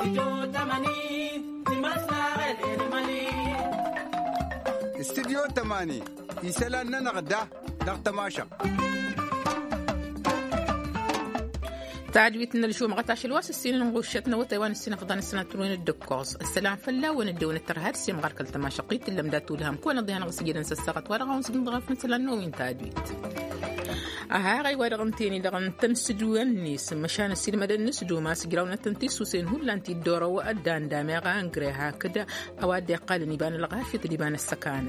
استديو 8 يسالنا نغدا دغتماشا تعدويتنا لشو مغتاش الواس السنين نغوشتنا وطيوان السنة فضان السنة تروين الدكوز السلام فلا وندون الترهات السيم غارك التماشقيت اللي مداتو لهم كون ضيانا غسجينا نسسقت ورغا ونسجن ضغاف مثلا نوين تعدويت غاي ورغمتيني لغن تنسدو النيس مشان السينما النسدو ما سجراونا تنتيسو سين هو لانتي الدورة وأدان دامي غانقري هكذا أوادي قال نيبان الغافية نيبان السكانة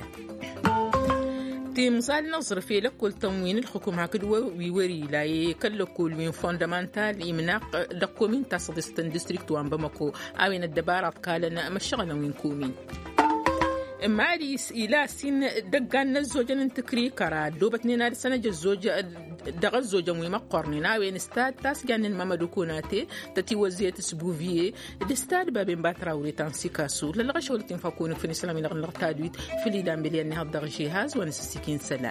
مثال نظر في لكل تموين الحكومة كدوة ويوري لا يكلكل من فوندامنتال إمناق دقومين تصدستن ديستريكت وان بمكو أوين الدبارات قالنا مشغلنا وين كومين ماريس إلى سين دقان الزوجة ننتكري كرا دوبتني نار سنة الزوجة دغ الزوجة مهمة قرننا وين استاد تاس جانن مامدو كوناتي تتي وزية سبوفيه الاستاد بابين باتراوري تانسي كاسو للغش ولتين فاكون في الإسلام لغن تادويت في ليدان بليان نهاد دغ جهاز ونسسكين سنة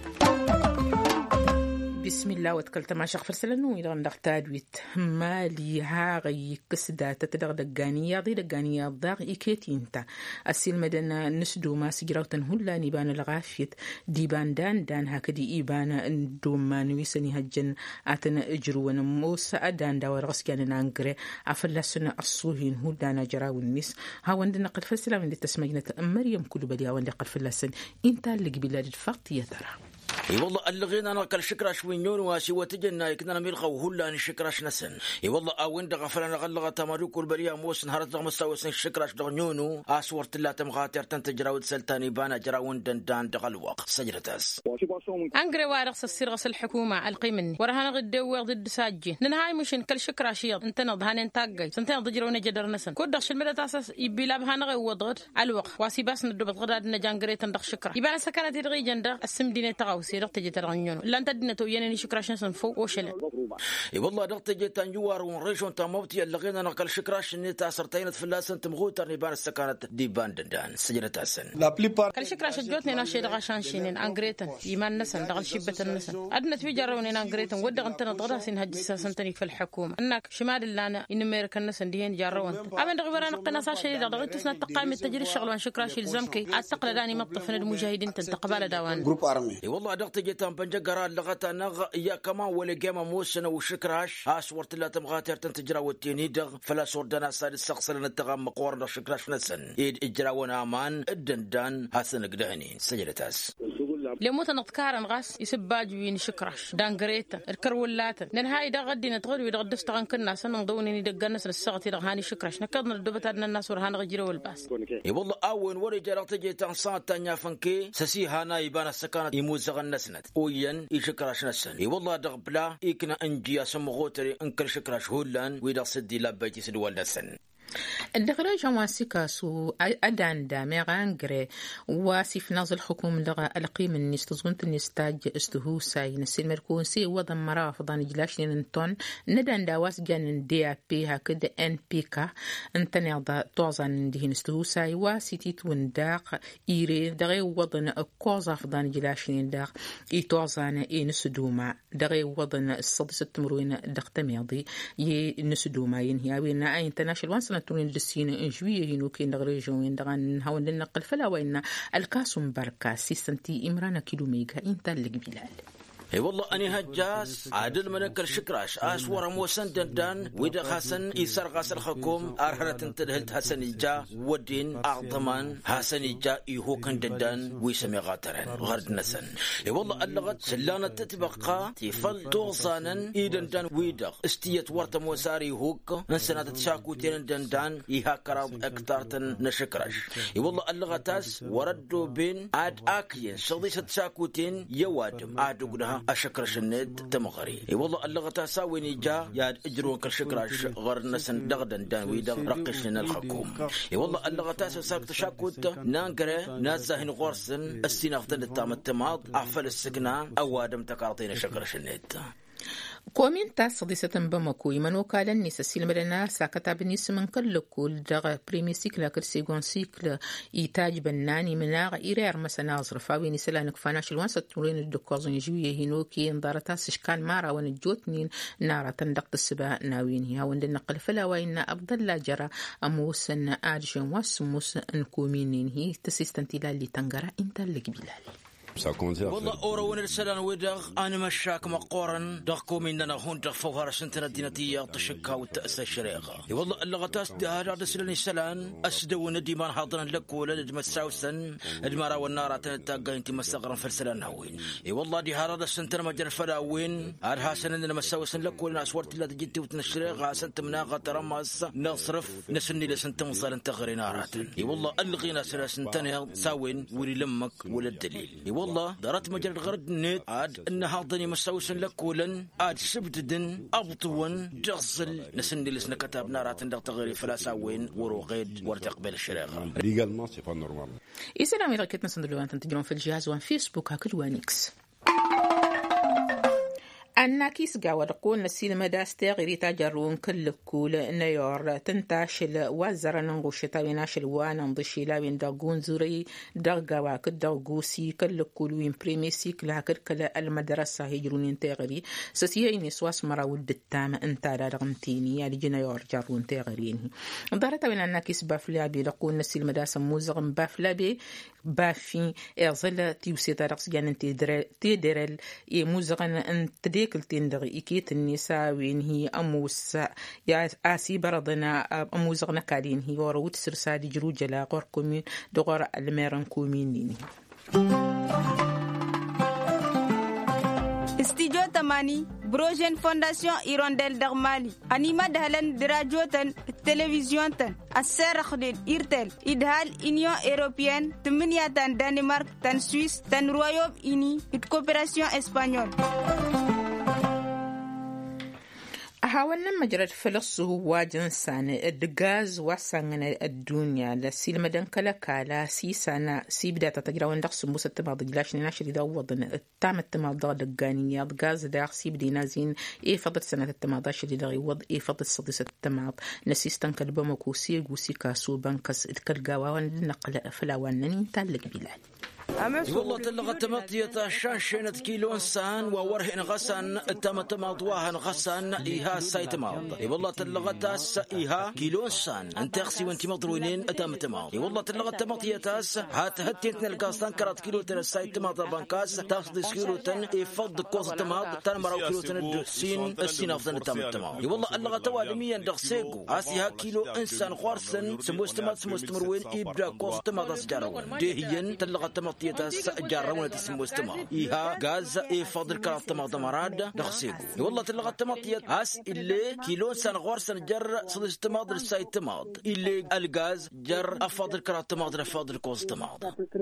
بسم الله وتكلت مع شخفر سلنو إلى غندق تادويت مالي هاغي كسدا تتدغ دقانية ضي دقانية ضاغ إيكيتينتا السيل مدنا نسدو ما سجراو تنهولا نيبان الغافيت ديبان دان هكدي إيبان دوما نويسني هجن آتنا إجرو ونموسا أدان داور غسكان نانقري عفلا سنة الصوهين هولا جراو النس هاوندنا قد فسلا من دي تسمجنة مريم كل بديا وندي قد فلسن إنتا اللي قبلاد الفقط يترى اي والله اللغينا انا كل شكراش وينون واسي وتجنا كنا نميلقوا هلا نشكراش نسن اي والله اوين دغفلنا غلغه تمارو كل بريا موس نهارت مستوسن شكراش دغنونو اسورت لا تمغاتر تنتجراود سلطاني بانا جراون دندان دغلوق سجرتاس انغري وارخ السرغس الحكومه القيمني ورهنا غدو ضد ساجي ننهاي مشن كل شكراش انت نضهان انتاجي سنتين ضجرون جدر نسن كودخ المدى اساس يبيلا بهنا غوضغت الوق واسي باس ندبت غداد نجانغري تندخ شكرا يبان سكنت يدغي جندا السمدينه تغوسي رقت جترغنيون لا انت دنا تو ينني شكراش نسن فوق وشل اي والله رقت جتان جوار ونريشون تموتي اللغينا نقل شكراش ني تاثرتين فلاسن تمغوتر نيبان السكنت ديبان دندان سجرت اسن لا بليبار كل شكراش جوتني ناشي دغشان شينين انغريتن يمان نسن دغل شبه النسن ادنا تفجروني انغريتن ودغ انت نضغراسين هج سنتني في الحكومه انك شمال لنا ان امريكا النسن ديين جارون ابن دغبر انا قناص شي دغت تسنا تقايم التجري الشغل وان شكراش الزمكي اعتقل داني مطفن المجاهدين تنتقبل داوان جروب ارمي اي والله دغت جيتان بنجقرا لغتا نغ يا كما ولا جيما موسنا وشكراش اسورت لا تمغاتر تنتجرا وتيني دغ فلا سوردنا ساد السقسل نتغم قورنا شكراش نسن ايد اجراونا امان الدندان حسن قدهني سجلتاس لموت نتكارن غاس يسباج وين شكرش دانغريتا الكرولات ننهاي دا غدي نتغد ويد غدفتغن كنا سن نضوني دغنس السقتي دغاني شكرش نكدنا دبت ادنا الناس ورهان غجرو الباس اي والله اون وري جرات جيتان ساتانيا فنكي سسي هانا يبان السكانه يموزغن نسنت وين يشكرش نسن اي والله دغبلا يكنا انجيا سمغوتري انكر شكرش هولان ويد سدي لبيتي سدول نسن الدغرة جواسيكا سو أدان دامي غانغري واسف نازل حكوم لغا القيم النستزغنت النستاج استهو ساي نسيل مركونسي وضم مرافضان جلاش ننتون ندان داواس جان دي بي هكذا ان بيكا انتنيضا توزان دهين استهو ساي واسيتي تونداق إيري دغي وضن كوزا فضان جلاش نداق اي توزان اي نسدوما دغي وضن الصدس التمروين دقتميضي ي نسدوما ينهياوين اي انتناشل وانسنا تونين للسينة إنجوية ينوكين دغريجوين دغان هون لنقل فلا وإن الكاسم بركة سيسنتي إمرانا كيلو ميجا إنتا اللي بلال اي والله اني هجاس عادل منك الشكراش اسور موسن دندان ويدا حسن يسر غسل حكوم ارهرت انتدهلت حسن الجا ودين اعظمان حسن الجا يهوكن دندان ويسمي غاترن غرد نسن اي والله اللغت سلانه تتبقى تفل توصانا ايدندان ويدا استيت ورت موساري هوك انسنا تشاكو تين دندان يهاكرا اكتارتن نشكراش اي والله اللغتاس وردوا بين عاد اكين شغلي تشاكو تين يوادم عاد أشكرش الند تمغري اي والله اللغة تساوي جا يا اجرو كشكرش غرنا سن دغدن دان ويدا رقشنا الحكوم اي والله اللغة تساك تشاكوت نانقري نازهن غورسن السينافتن التام التماض اعفل السكنة اوادم تقارطين شكرش الند كومينتا صديسة بمكو يمن وكالة الناس السلمرنا ساكتا بالنسبة من كل كل دغ بريمي سيكلا كرسيغون سيكلا إيتاج بناني مناغ إيرير مسنا زرفاوي نسلا نكفاناش الوانسة تولين الدكوزن جوية هنوكي اندارتا سشكان مارا ونجوتنين نارا تندق السباء ناوينها وندن نقل فلا وإن أفضل لا جرى أموسن آجن واسموس انكومينين هي تسيستنتلا اللي تنقرا انت اللي قبلالي والله أورون السلام ودغ أنا مشاك مقارن دغكم إننا هون دغ فوهر سنتنا الدينتية تشكا والتأسى الشريعة والله اللغتاس دهار عد سلني السلام أسدون ديمان حاضرا لك ولا دم الساوسن المرا والنار تنتاقا انت مستغرا فالسلام هوين والله دي هار عد سنتنا مجر فلاوين عرها سنن مساوسن لك ولا أسورت الله جدي وتنشريغا سنت مناغا ترمس نصرف نسني لسنت مصال انت غير نارات والله ألغينا سنتنا ساوين ولي لمك ولا الدليل والله دارت مجال الغرد نت عاد ان هاضني مساوسن لكولن عاد سبددن ابطون جغسل نسني لسنا كتابنا رات ندغ تغيري فلاساوين وروغيد ورتقبل الشريعه ليغالمون سي با نورمال. السلام عليكم نسندلو انت تجرون في الجهاز وان فيسبوك هاكجوانيكس الناكيس قاود قول نسيل مداستي غيري تاجرون كل كول نيور تنتاشل وزر نغوشتا ويناشل وانا نضشيلا وين داقون زوري داقوا كداقوسي كل كول وين بريميسي كلها كركلا المدرسة هيجرون تاغري سسيين سواس مرا ود التام انتا رغمتيني يعني جنيور جارون تاغريني دارتا وين الناكيس بافلابي لقول نسيل مداسة موزغم بافلابي بافين ارزل تيوسيتا رقص جان تيدرل موزغن انت كلتين دغي إكيت النساء وين هي أموس يا آسي بردنا أموزغنا كالين هي وروت سرسادي جرو جلا غور كومين دغور الميران كومينين استيجو تماني بروجين فونداسيون إيرونديل دغمالي أنيما دهلن دراجوتن التلفزيون تن السير خدين إيرتل إدهال إنيو إيروبيان تمنيا تن دنمارك تن سويس تن رويوم إني إتكوبراسيون إسبانيول حاولنا مجرد فلسه واجن سنة الدجاز وسنة الدنيا لسيل مدن كلا كلا سي سنة سي بدأ تتجرون دخس موسى تبعض جلاش نناشر إذا وضن التام التماضى دجانية الجاز داخ سي بدينا زين إيه فضل سنة التماضى شدي دغي وض إيه فضل صديسة التماض نسيستن كلبا مكوسي جوسي كاسو بنكس الكلجاوا ونقل فلاوانني تعلق بلاد والله تلغت مطية شاشنة كيلو إنسان وورهن غسن تمت واهن غسن إيها سايت ماض والله تلغت تاس إيها كيلو إنسان أنت أخسي وأنت مضروينين تمت ماض والله تلغت مطية تاس هات هتيتنا القاستان كرات كيلو تن السايت ماض بانكاس تاخذ كيلو تن إفض كوز تماض تن مراو كيلو تن الدسين السين أفضل تمت ماض والله اللغت والمية دغسيكو عاسيها كيلو إنسان خارسن سموستمروين إبرا كوز تماض سجارون دهين تلغت مطية تاس جارون تسمو استماع إيها غاز إفضل كرات تماض مراد دغسيكو والله تلغت مطية عاس اللي كيلو إنسان خارسن جر صد استماض السايت تماض اللي الغاز جر أفضل كرات تماض أفضل كوز تماض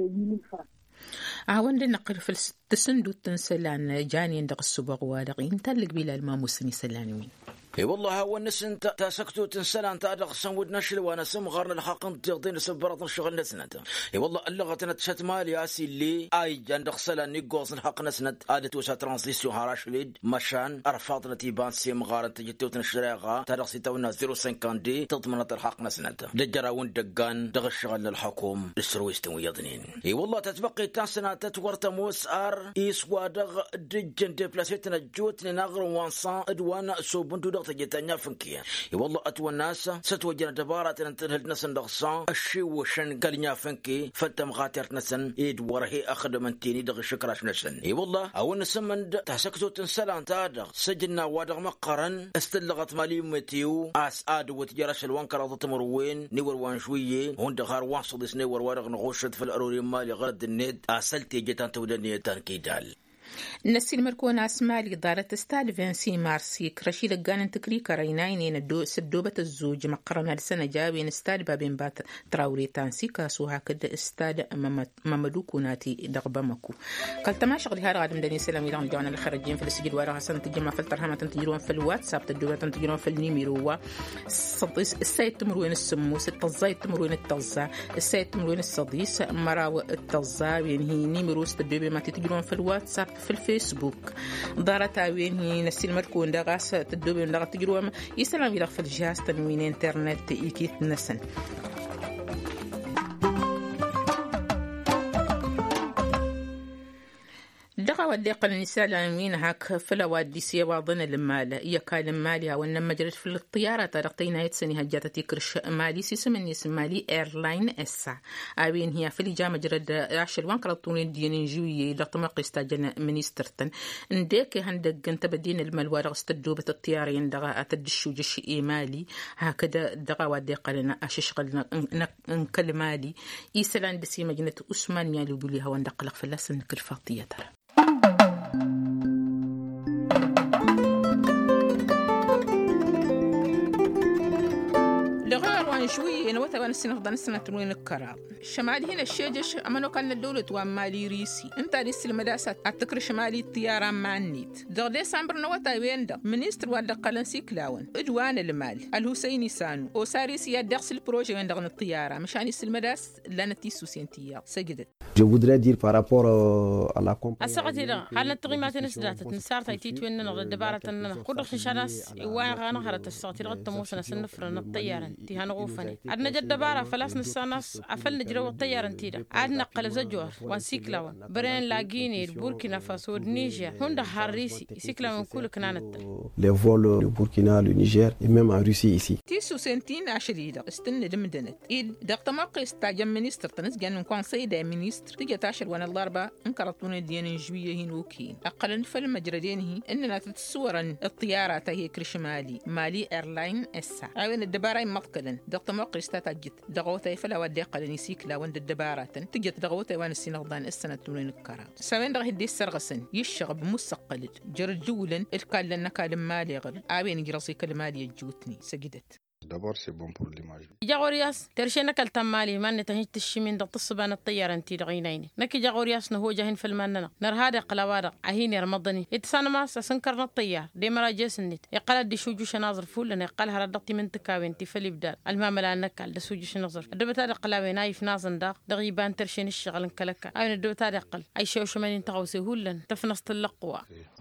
عوان نقل في التسندو تنسلان جاني ندق السباق وادقين تلق بلا الماموسني سلانوين والله هو الناس انت تسكتوا تنسلان تادق سنود نشل وانا سم غارنا الحق انت تغطين سبرات الشغل نسنت والله اللغه نتشت مال ياسي اللي اي جندق سلان نيغوز الحق نسنت ادت وسا ترانزيسيون هاراش ليد مشان ارفاض نتيبان سيم غار انت جتو تنشريغا تادق سيتونا 050 دي تضمن الحق نسنت دجراون دقان دغ الشغل الحكوم السرويستن ويضنين والله تتبقي تاسنا تتورت موس ار ايسوا دغ دجن ديبلاسيتنا جوتني نغر وانسان ادوانا سوبندو تجتنيا فنكيا والله أتوا الناس ستوجنا دبارة تنتهل نسن دغصان الشي وشن قالنيا فنكي فتم غاتر نسن إيد ورهي أخذ من تيني دغ شكراش نسن والله أول نسمن تحسكتو تنسلان تادغ سجنا وادغ مقرن استلغت مالي متيو آس آد وتجرش الوان كراضة تمروين نور وان شوية هون دغار وان صديس نور وارغ نغوشت في الأروري مالي غرد النت آسلتي جتان تودني تانكيدال نسي المركون أسماء إدارة استاد فانسي مارسي كرشي لقان تكري كريناين الدو سدوبة الزوج مقرنا لسنة جابين استاد بابين بات تراوري تانسي كاسو هكذا استاد ممدو كوناتي دغبامكو قال تماشي غير هذا غادم داني سلام يلان جوانا الخارجين في السجل وراها سنة تجمع في الترهمة تنتجرون في الواتساب تدوبة تنتجرون في النيميرو السايت تمروين السموس التزايد تمروين التزا السايت تمروين الصديس مراو التزا يعني هي نيميرو تدوبة ما تنتجرون في الواتساب في الفيسبوك دارت وين هي نسي المركون دغاس تدوبي دغا تجروم يسلم يلغ في الجهاز تنوين انترنت يكيت نسن دغا وديق النساء العامين هاك فلا وادي سيوا ظن المال يكال مالها وانما جرت في الطياره طرقتين هاي سنه هجاتي كرش مالي سيسمني سمالي ايرلاين اسا اوين هي في الجامعه جرد عشر وان قرطون دين جويه لطمق استاجن منيسترتن انديك هندق انت بدين المال ورغ استدوبه الطيارين دغا اتدشو جش ايمالي هكذا دغا وديق لنا اششغلنا نكلمالي يسلان دسي مجنه عثمان يالو بليها وندقلق فلاسن كرفاطيه ترى لغاروان شوي أنا وتبان السنة فضان السنة تروين الكراب شمالي هنا الشيجش أمانو كان الدولة ومالي ريسي أنت لسه المدرسة أتذكر شمالي الطيارة مع النيت دغدي سامبر نوتا وين ده منيستر واد قلنسي كلاون إدوان المال الحسيني سانو أو ساريسي يدرس البروجي وين دغن الطيارة مشان يس المدرسة لا نتيسو سنتيا سجدت. Je voudrais dire par rapport à la أسقطي ده على التقييمات نسدات نسار تيتيت وين نغد دبارة إننا كل خشاناس وين غانا هرت السقطي رغد موسنا سنفرن الطيارة تي هنغوفني عدنا جد دبارة فلاس نساناس أفل نجرو الطيارة تيدا عدنا قلب زجور وان سيكلاون برين لاجيني البوركينا فاسو نيجيا هندا هاريسي سيكلاون كل كنانت les vols du Burkina, le Niger et même en Russie ici. تيسو سنتين عشريدة استنى دمدنت إيد دقت موقع استاجم منيستر تنسجن من كونسي دا منيستر تيجي تاشر وانا الضربة انكرتون الدين جوية هنوكين أقل نفل مجردين هي إننا تتصور الطيارة تهي كرشمالي مالي إيرلاين إسا عوين الدبارة مقتلا دقت موقع استاجت دغوتي فلا ودي قلني سيكلا وند الدبارة تجت دغوتي وانا السنغضان السنة تولين الكرام سوين دغه دي السرغسن يشغب مسقلد جرجولا الكال لنا كالم مالي غل عوين جرسي كالمالي الجوتني سجدت. D'abord, c'est bon pour l'image. جاغورياس ترشينا كالتمالي ما نتهيج تشمين دق تصبان الطيارة انتي دغينين نكي جاغورياس نهو جاهن في المننا نر هذا قلاوارق عهيني رمضني اتسانا ماس اسنكرنا الطيار دي مرا جيسنت يقال دي شوجوش ناظر فول يقال هردقتي من تكاوين تي فلي بدال الماملا نكال دا سوجوش نظر الدبتا دا قلاوي نايف نازن داق دغيبان ترشين الشغل انكلكا اين الدبتا دا قل اي شوش من تغوسي هولن تفنست اللقوة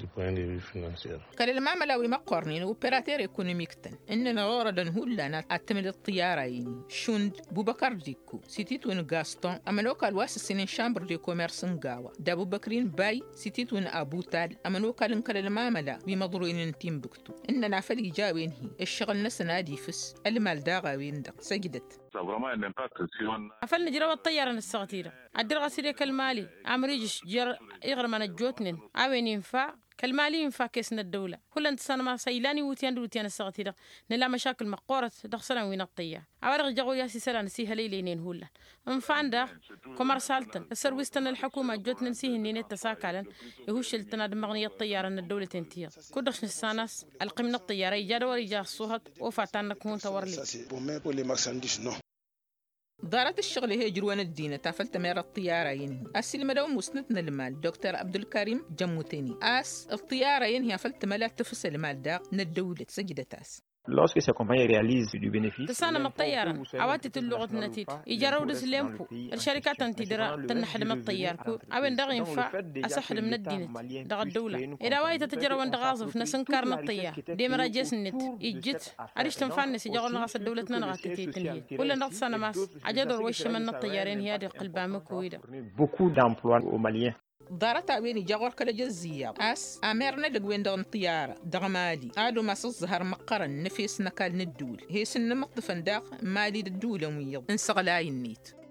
قال الماملا وما قرنين اوبراتير ايكونوميكتن اننا غوردا هولنا أتمد الطيارة يعني شند بوبكر ديكو سيتيت وين غاستون أمانوكا الواس السنين شامبر دي كوميرس نغاوا دا بوبكرين باي سيتيت وين أبو تال أمانوكا لنكال الماملا بمضروين انتين بكتو إننا فلي جاوين هي الشغل نسنا دي فس المال داغا وين دا سجدت أفل نجروا الطيارة السغتيرة عدل غسيريك المالي عمريجش جر إغرمان الجوتنين عوين ينفع كالمالي ينفع كيسنا الدولة كل انتسان ما سيلاني وتيان السغتيرة نلا مشاكل مقورة دخسنا وين الطيار عوارغ جاغو ياسي سلان سيها ليلينين هولا انفعن دا كمار سالتن السرويستن الحكومة جوتنا نسيه نين التساكالا يهوش التنا دمغنية الطيارة ان الدولة تنتيا كودخش نساناس القمنا الطيارة يجاد وريجا الصوهد وفاتانا كون تورلي دارت الشغل هي جروان الدين تافلت مير الطيارة ينهي أسل مدو مسندنا المال دكتور عبد الكريم جموتيني الطيارة ينهي فلت ملا تفس المال دا ندولة سجدتاس Lorsque ces compagnies réalisent du bénéfice, تسانا من الطيارة عواتت اللغة النتيجة يجروا دسليمكو الشركات تنتدرا تنحد من الطياركو أوين دغ ينفع أسحد من الدين دغ الدولة إذا وايت تجروا دغازف نسنكرنا الطيار دي مراجس النت يجت عريش تنفعنا سيجروا نغاس الدولة نغاتي تنهي ولا نغط سنة ماس عجدوا وش من الطيارين هي دي قلبها مكويدة beaucoup d'emplois aux Maliens. دارت عويني جاغور كلا جزية أميرنا لقوين دغن طيارة دغمالي عادو ما سظهر مقرن نفيس نكال ندول هي سن مقطفن داق مالي الدولة ويض انسغلاي النيت